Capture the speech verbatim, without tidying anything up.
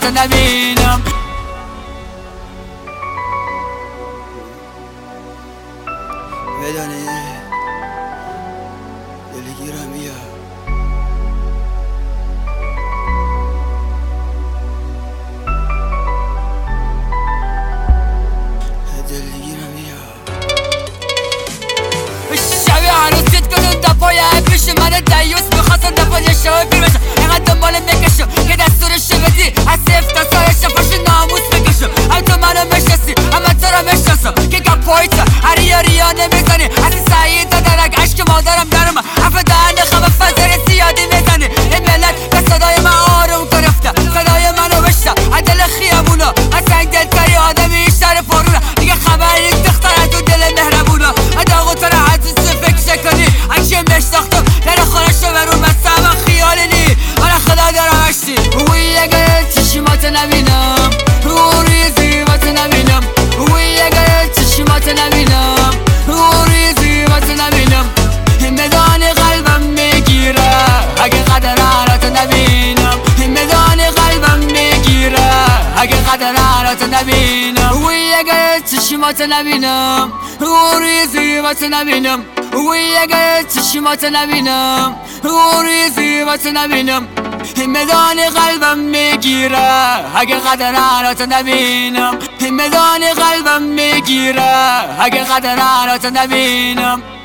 قدرات نبینم. بدانی دلگیرم بیا دلگیرم بیا شبیه عروسیت کنون دپای پیش من دیوس میخواستم دپای شبه پیر بشم اینقدر دنبال میکشم که دستورشو بدی از صفت تا سایش پاش ناموس بکشم. هم تو منو مشناسی هم تو رو مشناسم که گپایتا هر یاریا نمیزنی از سعید تا درک عشق مادرم درم حرف دهن خمه فضای زیادی میزنی. این ملت به صدای من آروم گرفته صدای منو بشته از دل خیابونا از سنگ دلتری آدمی شهر پارونه دیگه خبر یک دختر تو دل مهربونا اداغو تو را عزیز فکر کنی اکشم بشتاختم در خورشو برون بستم خیالی نی من خدا دارم اشتی وی اگر چشمات نبینم روی زیبات نبینم وی اگر چشمات نبینم روی زیبات نبینم مدان قلبم میگیره اگه قدرات نبینم مدان قلبم میگیره اگه قدرات نبینم وی اگر چشمات نبینم روی زیبات نبینم وی اگر چشمات نبینم روی زیبات نبینم مدان قلبم میگیره اگه قدرات نبینم مدان قلبم میگیره اگه قدرات نبینم.